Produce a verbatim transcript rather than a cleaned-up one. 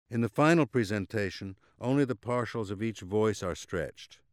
In the final presentation, only the partials of each voice are stretched.